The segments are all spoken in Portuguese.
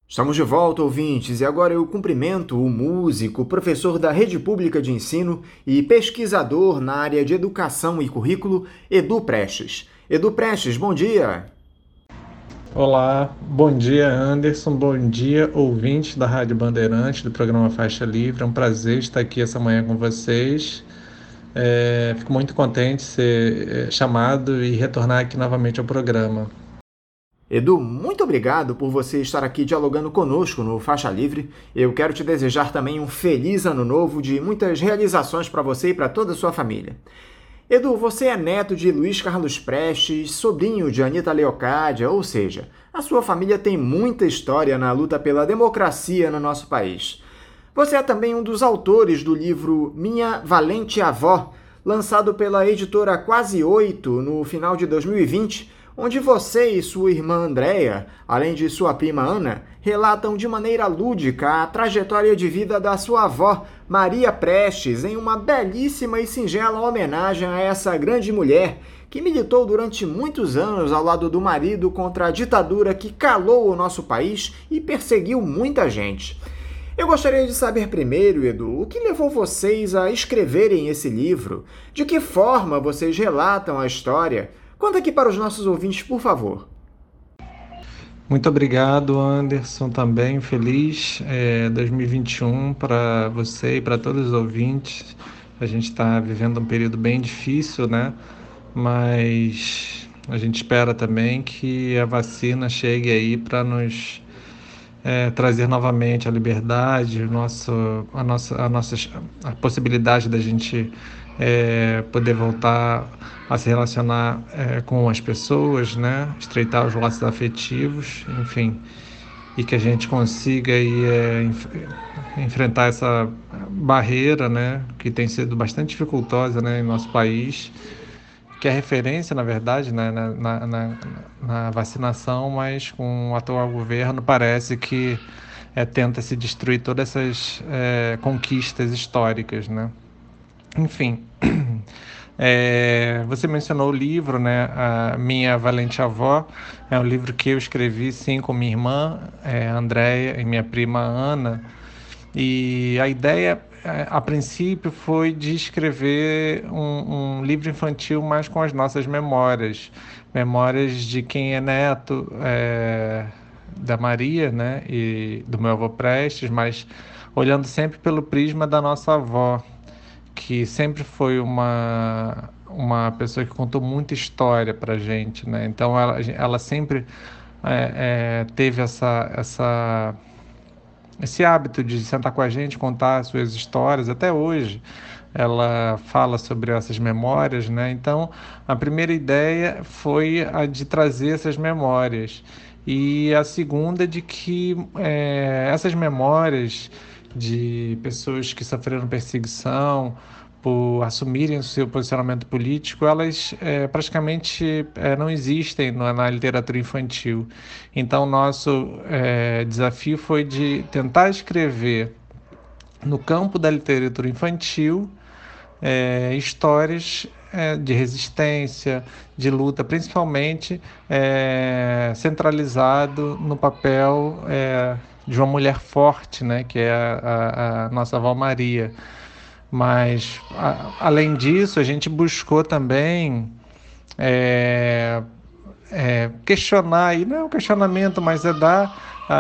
Estamos de volta, ouvintes, e agora eu cumprimento o músico, professor da Rede Pública de Ensino e pesquisador na área de Educação e Currículo, Edu Prestes. Edu Prestes, bom dia! Olá, bom dia Anderson, bom dia ouvintes da Rádio Bandeirante do programa Faixa Livre. É um prazer estar aqui essa manhã com vocês. Fico muito contente de ser chamado e retornar aqui novamente ao programa. Edu, muito obrigado por você estar aqui dialogando conosco no Faixa Livre. Eu quero te desejar também um feliz ano novo de muitas realizações para você e para toda a sua família. Edu, você é neto de Luiz Carlos Prestes, sobrinho de Anita Leocádia, ou seja, a sua família tem muita história na luta pela democracia no nosso país. Você é também um dos autores do livro Minha Valente Avó, lançado pela editora Quase Oito no final de 2020, onde você e sua irmã Andréia, além de sua prima Ana, relatam de maneira lúdica a trajetória de vida da sua avó, Maria Prestes, em uma belíssima e singela homenagem a essa grande mulher que militou durante muitos anos ao lado do marido contra a ditadura que calou o nosso país e perseguiu muita gente. Eu gostaria de saber primeiro, Edu, o que levou vocês a escreverem esse livro? De que forma vocês relatam a história? Conta aqui para os nossos ouvintes, por favor. Muito obrigado, Anderson, também. Feliz 2021 para você e para todos os ouvintes. A gente está vivendo um período bem difícil, né? Mas a gente espera também que a vacina chegue aí para nos trazer novamente a liberdade, a possibilidade da gente poder voltar a se relacionar com as pessoas, né? Estreitar os laços afetivos, enfim, e que a gente consiga aí, enfrentar essa barreira, né? Que tem sido bastante dificultosa, né, em nosso país, que é referência, na verdade, né, na vacinação, mas com o atual governo parece que tenta se destruir todas essas conquistas históricas, né? Enfim, você mencionou o livro, né, a Minha Valente Avó, é um livro que eu escrevi, sim, com minha irmã, Andréia, e minha prima Ana, e a ideia, a princípio, foi de escrever um livro infantil mais com as nossas memórias, memórias de quem é neto da Maria, né, e do meu avô Prestes, mas olhando sempre pelo prisma da nossa avó, que sempre foi uma pessoa que contou muita história para gente, né? Então ela sempre teve esse hábito de sentar com a gente, contar as suas histórias, até hoje ela fala sobre essas memórias, né? Então, a primeira ideia foi a de trazer essas memórias e a segunda de que essas memórias de pessoas que sofreram perseguição por assumirem o seu posicionamento político, elas praticamente não existem na literatura infantil. Então, nosso desafio foi de tentar escrever no campo da literatura infantil histórias de resistência, de luta, principalmente centralizado no papel de uma mulher forte, né, que é a nossa avó Maria. Mas, além disso, a gente buscou também questionar, e não é um questionamento, mas é dar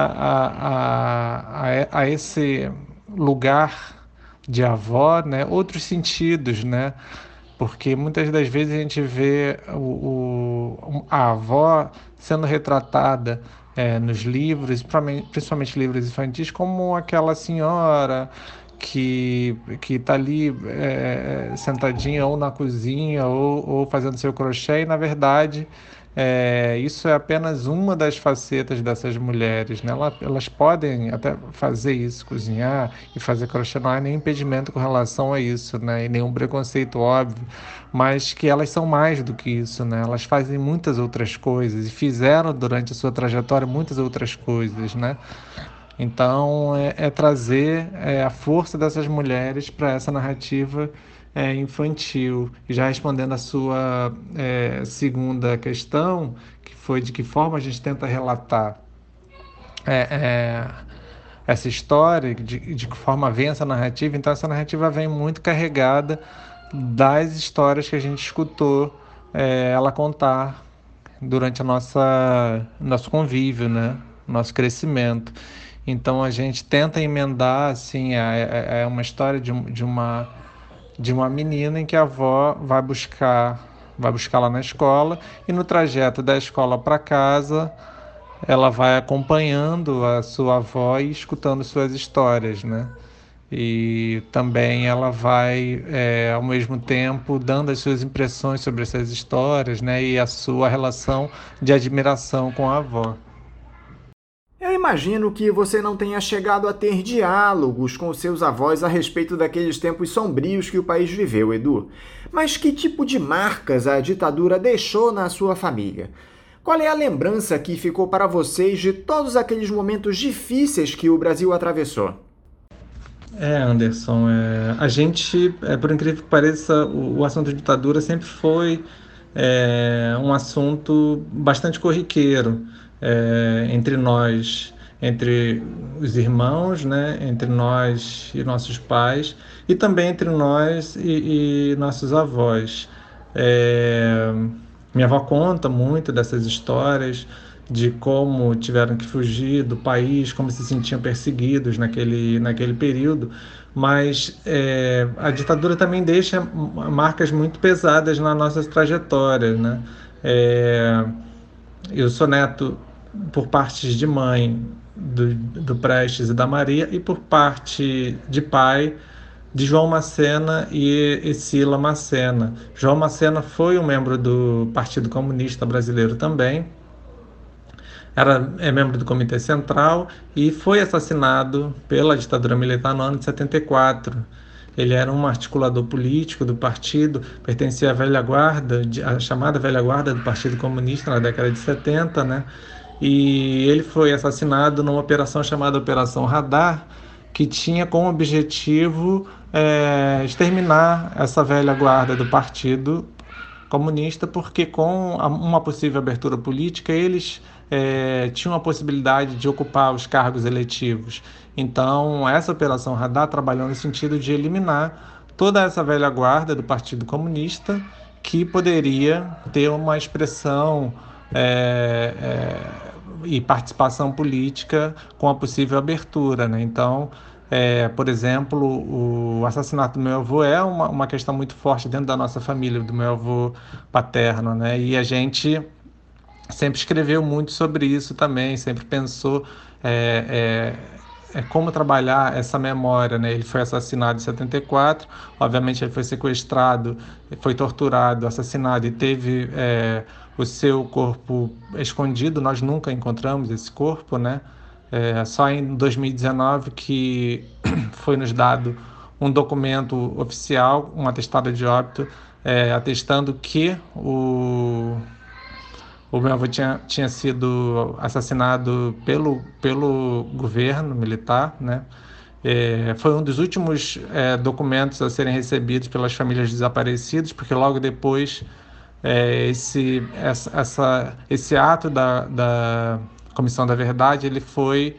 a esse lugar de avó, né, outros sentidos, né? Porque muitas das vezes a gente vê a avó sendo retratada nos livros, principalmente livros infantis, como aquela senhora que está ali sentadinha ou na cozinha ou fazendo seu crochê, e na verdade isso é apenas uma das facetas dessas mulheres, né? Elas podem até fazer isso, cozinhar e fazer crochê, não há nenhum impedimento com relação a isso, né? E nenhum preconceito óbvio, mas que elas são mais do que isso, né? Elas fazem muitas outras coisas e fizeram durante a sua trajetória muitas outras coisas, né? Então, trazer a força dessas mulheres para essa narrativa infantil. E já respondendo a sua segunda questão, que foi de que forma a gente tenta relatar é, essa história, de que forma vem essa narrativa. Então essa narrativa vem muito carregada das histórias que a gente escutou ela contar durante a nosso convívio, né? Nosso crescimento. Então a gente tenta emendar, assim, é uma história de uma menina em que a avó vai buscar lá na escola, e no trajeto da escola para casa ela vai acompanhando a sua avó e escutando suas histórias, né? E também ela vai, ao mesmo tempo, dando as suas impressões sobre essas histórias, né? E a sua relação de admiração com a avó. Eu imagino que você não tenha chegado a ter diálogos com seus avós a respeito daqueles tempos sombrios que o país viveu, Edu. Mas que tipo de marcas a ditadura deixou na sua família? Qual é a lembrança que ficou para vocês de todos aqueles momentos difíceis que o Brasil atravessou? Anderson, a gente, por incrível que pareça, o assunto de ditadura sempre foi um assunto bastante corriqueiro entre nós, entre os irmãos, né, entre nós e nossos pais, e também entre nós e nossos avós. É, Minha avó conta muito dessas histórias, de como tiveram que fugir do país, como se sentiam perseguidos naquele período, mas a ditadura também deixa marcas muito pesadas na nossa trajetória, né? É, eu sou neto por partes de mãe do Prestes e da Maria, e por parte de pai de João Macena e Sila Macena. João Macena foi um membro do Partido Comunista Brasileiro também, é membro do Comitê Central e foi assassinado pela ditadura militar no ano de 74. Ele era um articulador político do partido, pertencia à velha guarda, a chamada velha guarda do Partido Comunista na década de 70, né? E ele foi assassinado numa operação chamada Operação Radar, que tinha como objetivo exterminar essa velha guarda do Partido Comunista, porque com uma possível abertura política, eles tinham a possibilidade de ocupar os cargos eletivos. Então, essa Operação Radar trabalhou no sentido de eliminar toda essa velha guarda do Partido Comunista, que poderia ter uma expressão e participação política com a possível abertura, né? Então, por exemplo, o assassinato do meu avô é uma questão muito forte dentro da nossa família, do meu avô paterno, né? E a gente sempre escreveu muito sobre isso também, sempre pensou como trabalhar essa memória, né? Ele foi assassinado em 74, obviamente ele foi sequestrado, foi torturado, assassinado e teve o seu corpo escondido. Nós nunca encontramos esse corpo, né? Só em 2019 que foi nos dado um documento oficial, um atestado de óbito, atestando que o meu avô tinha sido assassinado pelo governo militar, né? Foi um dos últimos documentos a serem recebidos pelas famílias desaparecidas, porque logo depois esse ato da Comissão da Verdade ele foi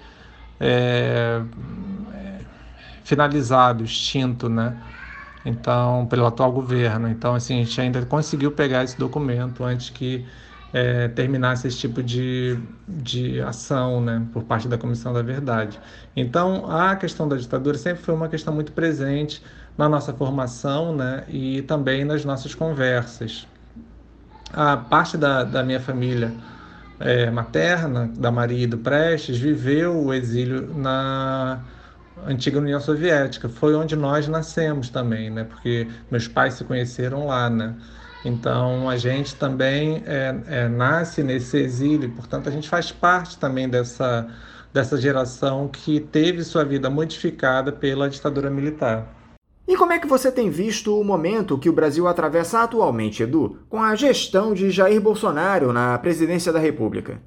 finalizado, extinto, né? Então, pelo atual governo. Então, assim, a gente ainda conseguiu pegar esse documento antes que terminasse esse tipo de ação, né, por parte da Comissão da Verdade. Então, a questão da ditadura sempre foi uma questão muito presente na nossa formação, né, e também nas nossas conversas. A parte da minha família materna, da Maria e do Prestes, viveu o exílio na antiga União Soviética. Foi onde nós nascemos também, né? Porque meus pais se conheceram lá, né? Então a gente também nasce nesse exílio, portanto a gente faz parte também dessa geração que teve sua vida modificada pela ditadura militar. E como é que você tem visto o momento que o Brasil atravessa atualmente, Edu, com a gestão de Jair Bolsonaro na presidência da República?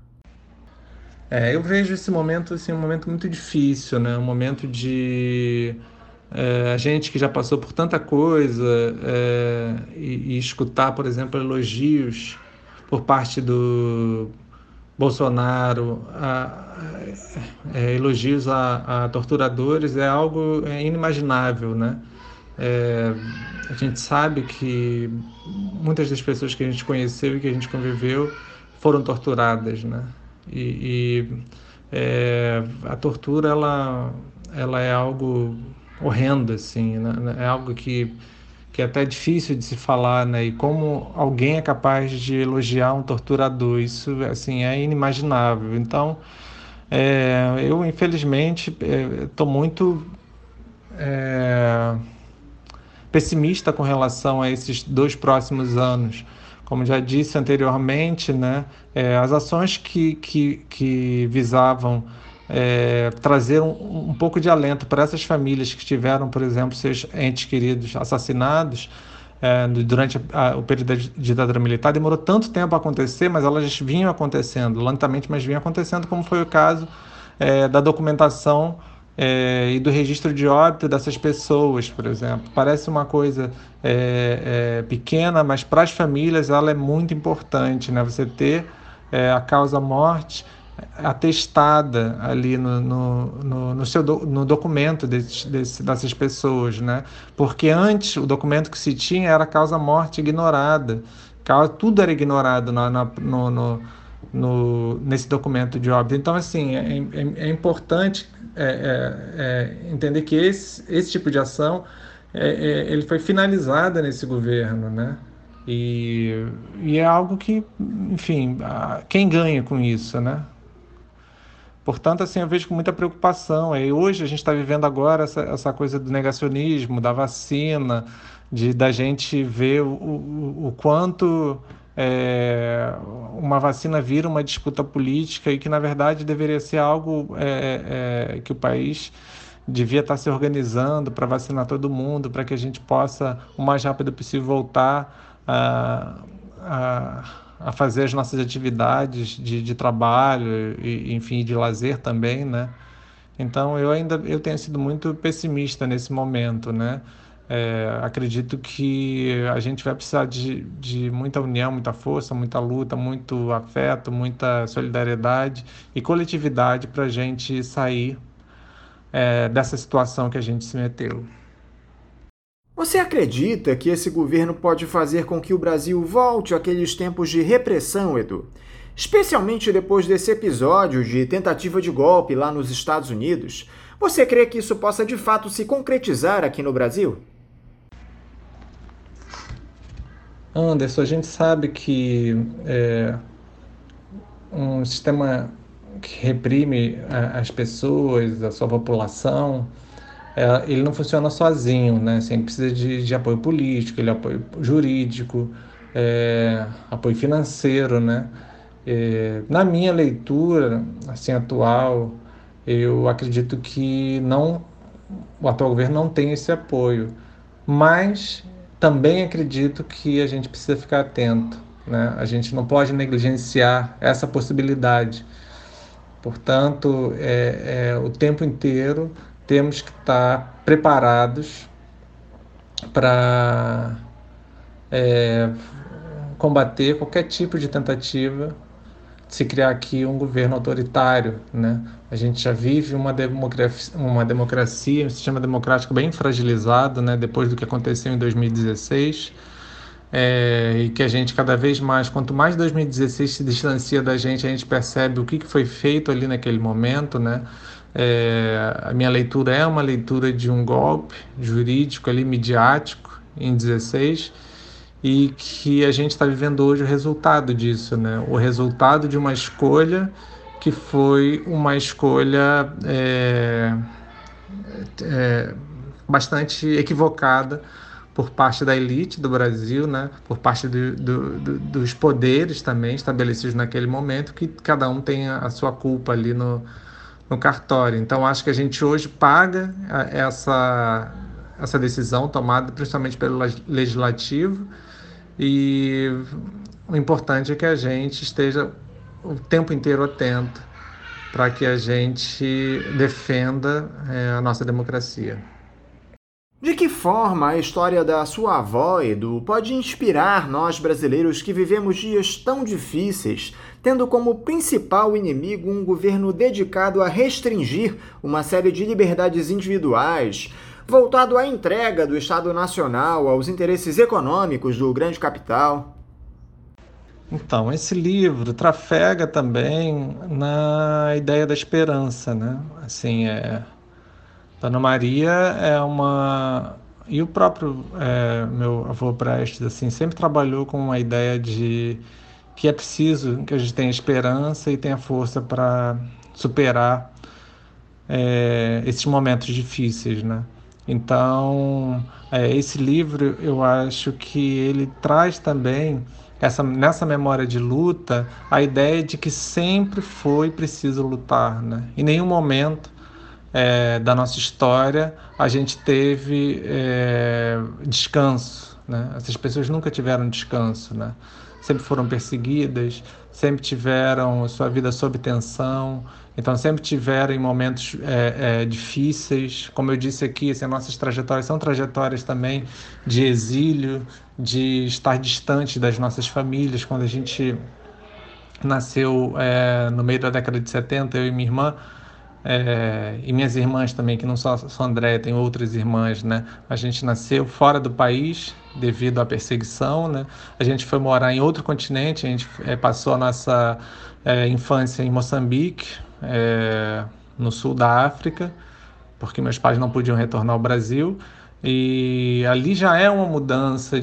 Eu vejo esse momento assim, um momento muito difícil, né? Um momento de a gente que já passou por tanta coisa e escutar, por exemplo, elogios por parte Bolsonaro, elogios a torturadores é algo inimaginável, né? A gente sabe que muitas das pessoas que a gente conheceu e que a gente conviveu foram torturadas, né? A tortura ela é algo horrendo, assim, né? É algo que é até difícil de se falar, né? E como alguém é capaz de elogiar um torturador, isso assim é inimaginável. Então, eu infelizmente estou muito pessimista com relação a esses 2 próximos anos. Como já disse anteriormente, né, as ações que visavam trazer um pouco de alento para essas famílias que tiveram, por exemplo, seus entes queridos assassinados durante o período da ditadura militar, demorou tanto tempo a acontecer, mas elas vinham acontecendo, lentamente, mas vinham acontecendo, como foi o caso da documentação e do registro de óbito dessas pessoas, por exemplo. Parece uma coisa pequena, mas para as famílias ela é muito importante, né? Você ter a causa-morte atestada ali no documento dessas pessoas, né? Porque antes o documento que se tinha era causa-morte ignorada, tudo era ignorado nesse documento de óbito. Então, assim, é importante entender que esse tipo de ação ele foi finalizada nesse governo, né? E é algo que, enfim, quem ganha com isso, né? Portanto, assim, eu vejo com muita preocupação. E hoje a gente está vivendo agora essa coisa do negacionismo, da vacina, da gente ver o quanto uma vacina vira uma disputa política e que, na verdade, deveria ser algo que o país devia estar se organizando para vacinar todo mundo, para que a gente possa, o mais rápido possível, voltar a fazer as nossas atividades de trabalho e, enfim, de lazer também, né? Então, eu tenho sido muito pessimista nesse momento, né? Acredito que a gente vai precisar de muita união, muita força, muita luta, muito afeto, muita solidariedade e coletividade para a gente sair dessa situação que a gente se meteu. Você acredita que esse governo pode fazer com que o Brasil volte àqueles tempos de repressão, Edu? Especialmente depois desse episódio de tentativa de golpe lá nos Estados Unidos. Você crê que isso possa de fato se concretizar aqui no Brasil? Anderson, a gente sabe que um sistema que reprime as pessoas, a sua população, ele não funciona sozinho, né? Assim, ele precisa de apoio político, apoio jurídico, apoio financeiro, né? Na minha leitura, assim, atual, eu acredito que o atual governo não tem esse apoio, mas também acredito que a gente precisa ficar atento, né? A gente não pode negligenciar essa possibilidade. Portanto, o tempo inteiro temos que estar preparados para combater qualquer tipo de tentativa de se criar aqui um governo autoritário, né? A gente já vive uma democracia, um sistema democrático bem fragilizado, né? Depois do que aconteceu em 2016, e que a gente cada vez mais, quanto mais 2016 se distancia da gente, a gente percebe o que foi feito ali naquele momento, né? A minha leitura é uma leitura de um golpe jurídico ali, midiático, em 16, e que a gente está vivendo hoje o resultado disso, né? O resultado de uma escolha que foi uma escolha bastante equivocada por parte da elite do Brasil, né? Por parte dos poderes também estabelecidos naquele momento, que cada um tem a sua culpa ali no cartório. Então, acho que a gente hoje paga essa decisão tomada principalmente pelo legislativo, e o importante é que a gente esteja o tempo inteiro atento para que a gente defenda a nossa democracia. De que forma a história da sua avó, Edu, pode inspirar nós brasileiros que vivemos dias tão difíceis, tendo como principal inimigo um governo dedicado a restringir uma série de liberdades individuais, voltado à entrega do Estado Nacional aos interesses econômicos do grande capital? Então, esse livro trafega também na ideia da esperança, né? Assim, Dona Maria é uma... E o próprio meu avô Prestes, assim, sempre trabalhou com uma ideia de que é preciso que a gente tenha esperança e tenha força para superar esses momentos difíceis, né? Então, esse livro, eu acho que ele traz também, nessa memória de luta, a ideia de que sempre foi preciso lutar, né? Em nenhum momento da nossa história a gente teve descanso, né? Essas pessoas nunca tiveram descanso, né? Sempre foram perseguidas, sempre tiveram sua vida sob tensão, então sempre tiveram em momentos difíceis. Como eu disse aqui, assim, as nossas trajetórias são trajetórias também de exílio, de estar distante das nossas famílias. Quando a gente nasceu no meio da década de 70, eu e minha irmã, e minhas irmãs também, que não só André, tem outras irmãs, né? A gente nasceu fora do país devido à perseguição, né? A gente foi morar em outro continente, a gente passou a nossa infância em Moçambique, no sul da África, porque meus pais não podiam retornar ao Brasil. E ali já é uma mudança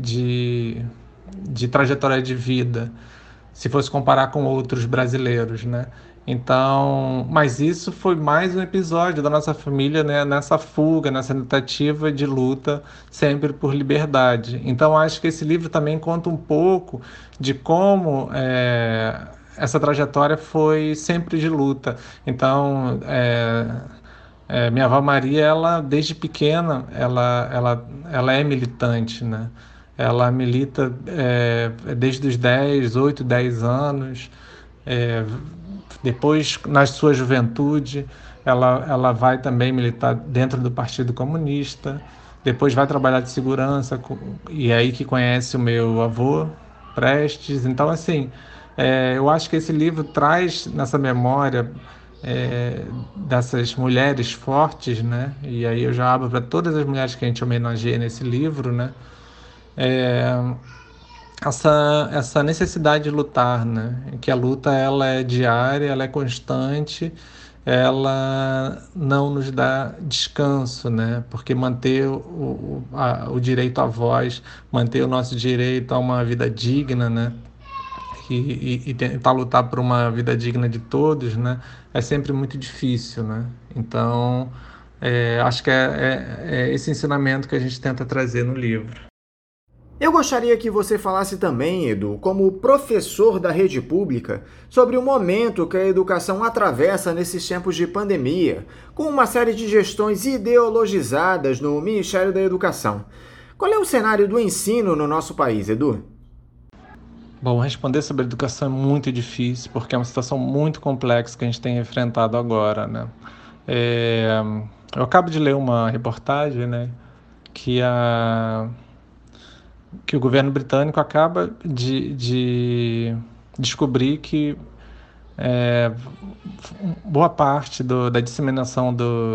de trajetória de vida, se fosse comparar com outros brasileiros, né? Então, mas isso foi mais um episódio da nossa família, né, nessa fuga, nessa tentativa de luta sempre por liberdade. Então, acho que esse livro também conta um pouco de como essa trajetória foi sempre de luta. Então, minha avó Maria, ela desde pequena, ela é militante, né? Ela milita desde os 8, 10 anos. É, Depois, na sua juventude, ela vai também militar dentro do Partido Comunista. Depois vai trabalhar de segurança, e é aí que conhece o meu avô, Prestes. Então, assim, eu acho que esse livro traz nessa memória dessas mulheres fortes, né? E aí eu já abro para todas as mulheres que a gente homenageia nesse livro, né? É, essa necessidade de lutar, né? Que a luta ela é diária, ela é constante, ela não nos dá descanso, né? Porque manter o direito à voz, manter o nosso direito a uma vida digna, né? E tentar lutar por uma vida digna de todos, né? É sempre muito difícil, né? Então, acho que é esse ensinamento que a gente tenta trazer no livro. Eu gostaria que você falasse também, Edu, como professor da rede pública, sobre o momento que a educação atravessa nesses tempos de pandemia, com uma série de gestões ideologizadas no Ministério da Educação. Qual é o cenário do ensino no nosso país, Edu? Bom, responder sobre educação é muito difícil, porque é uma situação muito complexa que a gente tem enfrentado agora, né? É, eu acabo de ler uma reportagem, né, que, que o governo britânico acaba de descobrir que boa parte da disseminação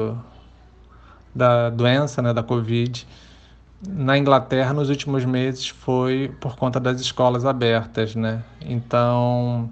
da doença, né, da Covid, na Inglaterra nos últimos meses foi por conta das escolas abertas, né? Então,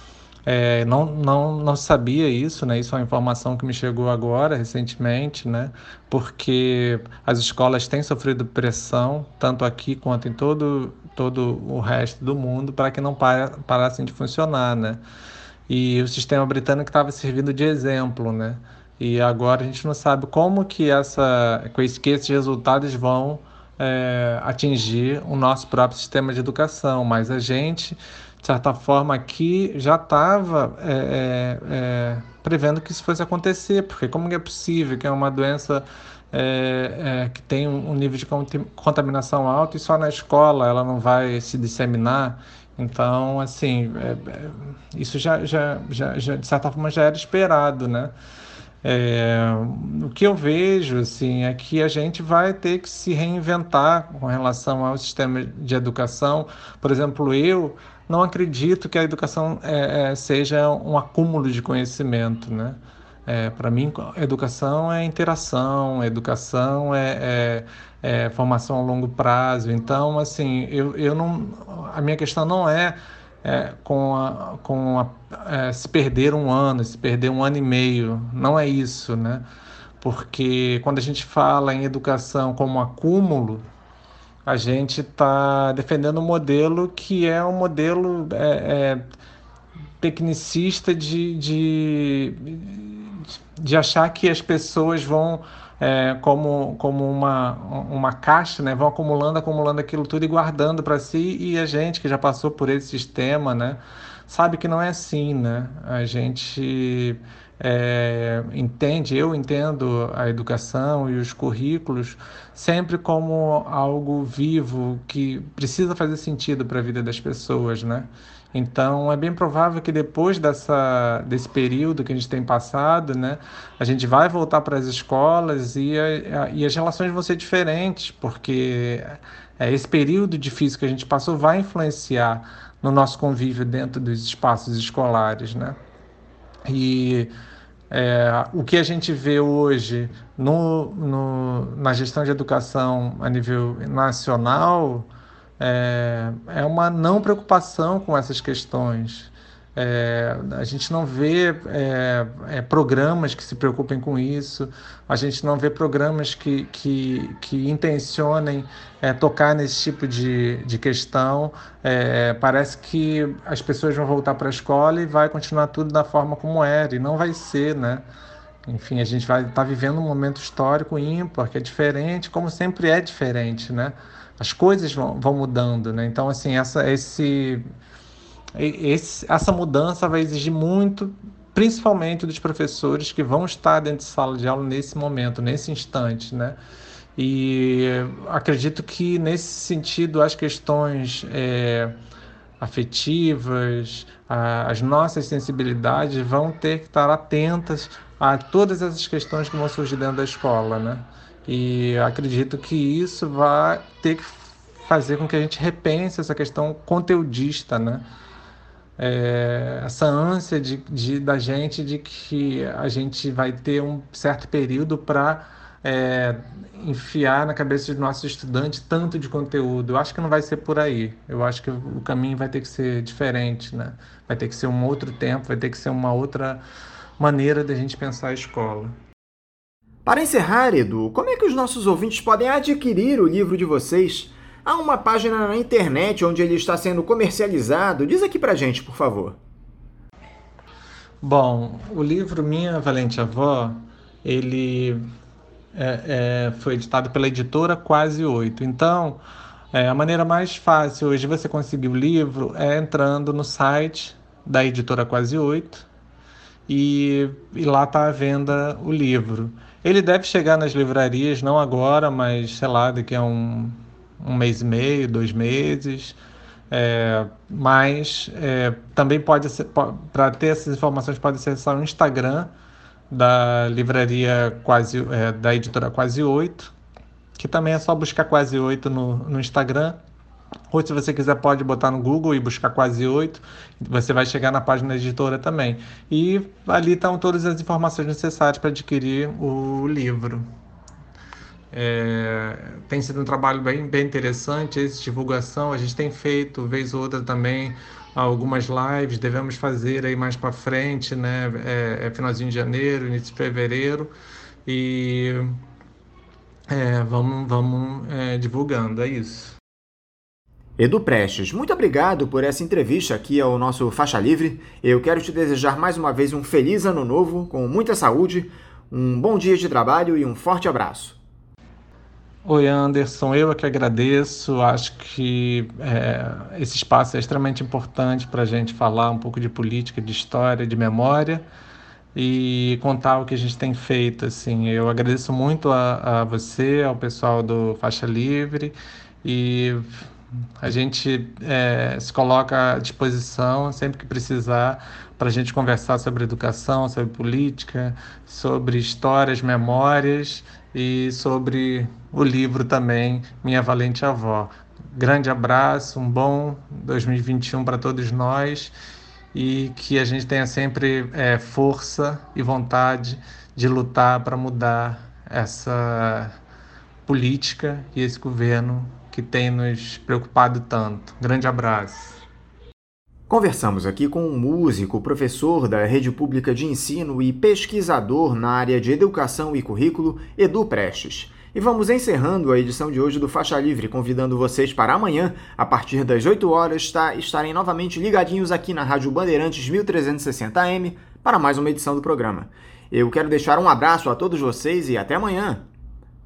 não sabia isso, né? Isso é uma informação que me chegou agora, recentemente, né? Porque as escolas têm sofrido pressão, tanto aqui quanto em todo o resto do mundo, para que não parassem de funcionar, né? E o sistema britânico estava servindo de exemplo, né? E agora a gente não sabe como que esses resultados vão atingir o nosso próprio sistema de educação, mas a gente, de certa forma, aqui já estava prevendo que isso fosse acontecer, porque como é possível que é uma doença que tem um nível de contaminação alto e só na escola ela não vai se disseminar? Então, assim, isso já, de certa forma, já era esperado, né? É, o que eu vejo assim, é que a gente vai ter que se reinventar com relação ao sistema de educação. Por exemplo, eu não acredito que a educação seja um acúmulo de conhecimento, né? Para mim, educação é interação, educação é formação a longo prazo. Então, assim, eu não, a minha questão não se perder um ano, se perder um ano e meio. Não é isso, né? Porque quando a gente fala em educação como acúmulo, a gente está defendendo um modelo que é um modelo tecnicista de achar que as pessoas vão, como uma caixa, né, vão acumulando aquilo tudo e guardando para si, e a gente que já passou por esse sistema, né, sabe que não é assim, né? A gente eu entendo a educação e os currículos sempre como algo vivo que precisa fazer sentido para a vida das pessoas, né? Então, é bem provável que depois desse período que a gente tem passado, né, a gente vai voltar para as escolas e as relações vão ser diferentes, porque esse período difícil que a gente passou vai influenciar no nosso convívio dentro dos espaços escolares, né? E o que a gente vê hoje na gestão de educação a nível nacional é uma não preocupação com essas questões. A gente não vê programas que se preocupem com isso, a gente não vê programas que intencionem tocar nesse tipo de questão. Parece que as pessoas vão voltar para a escola e vai continuar tudo da forma como era, e não vai ser, né? Enfim, a gente vai estar vivendo um momento histórico ímpar, que é diferente, como sempre é diferente, né? As coisas vão mudando, né? Então, assim, essa mudança vai exigir muito, principalmente dos professores que vão estar dentro de sala de aula nesse momento, nesse instante, né? E acredito que, nesse sentido, as questões afetivas, as nossas sensibilidades vão ter que estar atentas a todas essas questões que vão surgir dentro da escola, né? E acredito que isso vai ter que fazer com que a gente repense essa questão conteudista, né? Essa ânsia da gente de que a gente vai ter um certo período para enfiar na cabeça dos nossos estudantes tanto de conteúdo. Eu acho que não vai ser por aí. Eu acho que o caminho vai ter que ser diferente, né? Vai ter que ser um outro tempo, vai ter que ser uma outra maneira da gente pensar a escola. Para encerrar, Edu, como é que os nossos ouvintes podem adquirir o livro de vocês? Há uma página na internet onde ele está sendo comercializado. Diz aqui pra gente, por favor. Bom, o livro Minha Valente Avó, ele foi editado pela editora Quase Oito. Então, a maneira mais fácil hoje de você conseguir o livro é entrando no site da editora Quase Oito e lá está à venda o livro. Ele deve chegar nas livrarias, não agora, mas sei lá, daqui a um mês e meio, 2 meses. Mas também pode ser, para ter essas informações, pode acessar o Instagram da livraria da editora Quase Oito, que também é só buscar Quase Oito no Instagram. Ou se você quiser, pode botar no Google e buscar Quase Oito. Você vai chegar na página da editora também. E ali estão todas as informações necessárias para adquirir o livro. Tem sido um trabalho bem interessante essa divulgação. A gente tem feito, vez ou outra também, algumas lives. Devemos fazer aí mais para frente, né? Finalzinho de janeiro, início de fevereiro. E vamos divulgando, é isso. Edu Prestes, muito obrigado por essa entrevista aqui ao nosso Faixa Livre. Eu quero te desejar mais uma vez um feliz ano novo, com muita saúde, um bom dia de trabalho e um forte abraço. Oi, Anderson, eu é que agradeço. Acho que esse espaço é extremamente importante para a gente falar um pouco de política, de história, de memória e contar o que a gente tem feito. Assim, eu agradeço muito a você, ao pessoal do Faixa Livre, e A gente se coloca à disposição sempre que precisar para a gente conversar sobre educação, sobre política, sobre histórias, memórias e sobre o livro também, Minha Valente Avó. Grande abraço, um bom 2021 para todos nós e que a gente tenha sempre força e vontade de lutar para mudar essa política e esse governo que tem nos preocupado tanto. Grande abraço. Conversamos aqui com um músico, professor da Rede Pública de Ensino e pesquisador na área de Educação e Currículo, Edu Prestes. E vamos encerrando a edição de hoje do Faixa Livre, convidando vocês para amanhã, a partir das 8 horas, estarem novamente ligadinhos aqui na Rádio Bandeirantes 1360 AM para mais uma edição do programa. Eu quero deixar um abraço a todos vocês e até amanhã!